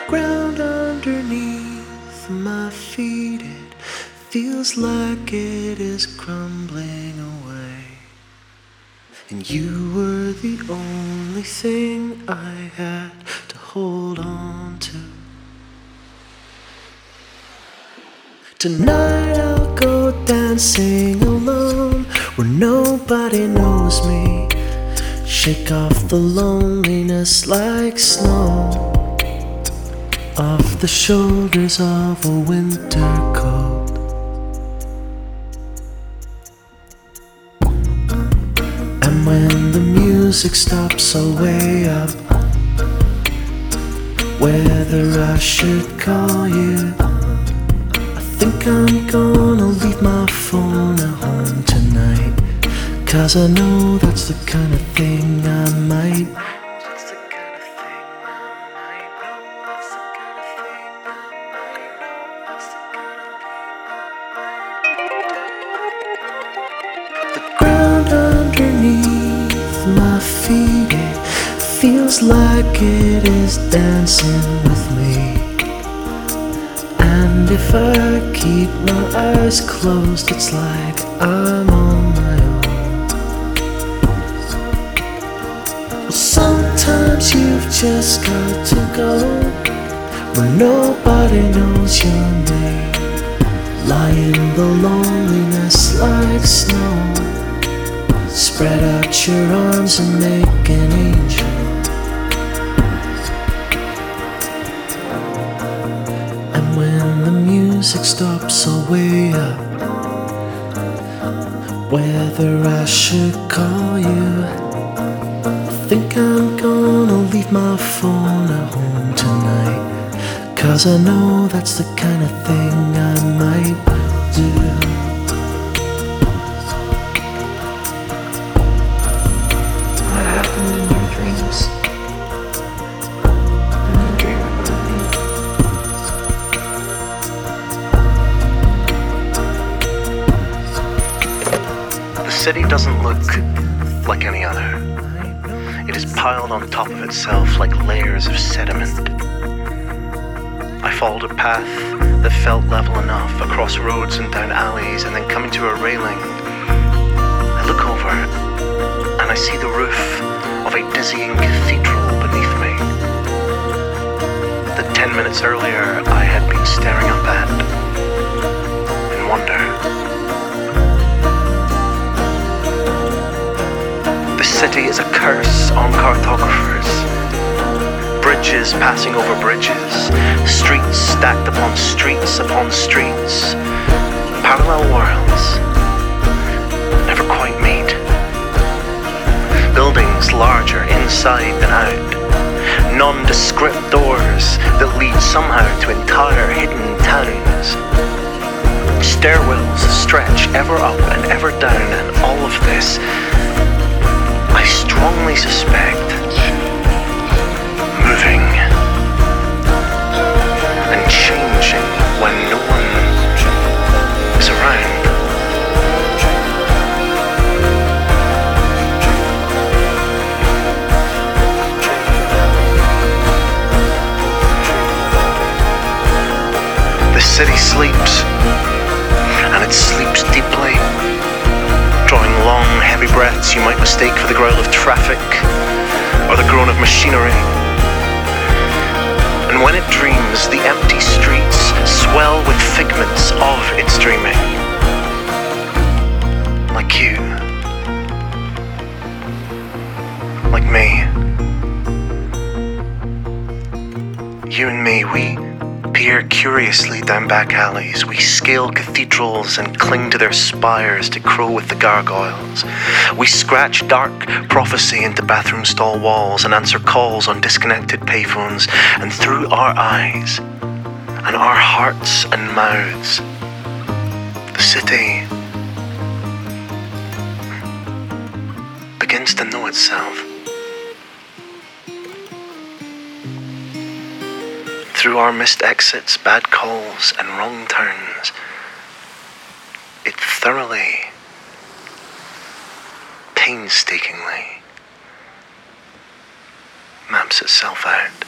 ground underneath my feet, it feels like it is crumbling away. And you were the only thing I had to hold on to. Tonight I'll go dancing alone where nobody knows me. Shake off the loneliness like snow off the shoulders of a winter coat. And when the music stops, I'll way up whether I should call you. I think I'm gonna leave my phone at home tonight, 'cause I know that's the kind of thing I might. The ground underneath my feet, it feels like it is dancing with me. And if I keep my eyes closed, it's like I'm on my own. Well, sometimes you've just got to go where nobody knows your name. Lie in the loneliness like snow. Spread out your arms and make an angel. And when the music stops, I'll weigh up whether I should call you. I think I'm gonna leave my phone at home tonight, 'cause I know that's the kind of thing I might do. What happened in your dreams? When you dream about me? The city doesn't look like any other. It is piled on top of itself like layers of sediment. I followed a path that felt level enough across roads and down alleys, and then coming to a railing, I look over and I see the roof of a dizzying cathedral beneath me that 10 minutes earlier I had been staring up at in wonder. The city is a curse on cartographers. Bridges passing over bridges, streets stacked upon streets upon streets, parallel worlds never quite meet. Buildings larger inside than out, nondescript doors that lead somehow to entire hidden towns. Stairwells stretch ever up and ever down, and all of this, I strongly suspect, moving and changing when no one is around. The city sleeps, and it sleeps deeply, drawing long, heavy breaths you might mistake for the growl of traffic or the groan of machinery. And when it dreams, the empty streets swell with figments of its dreaming. Like you. Like me. You and me, we peer curiously down back alleys. We scale cathedrals and cling to their spires to crow with the gargoyles. We scratch dark prophecy into bathroom stall walls and answer calls on disconnected payphones. And through our eyes and our hearts and mouths, the city begins to know itself. Through our missed exits, bad calls, and wrong turns, it thoroughly, painstakingly maps itself out.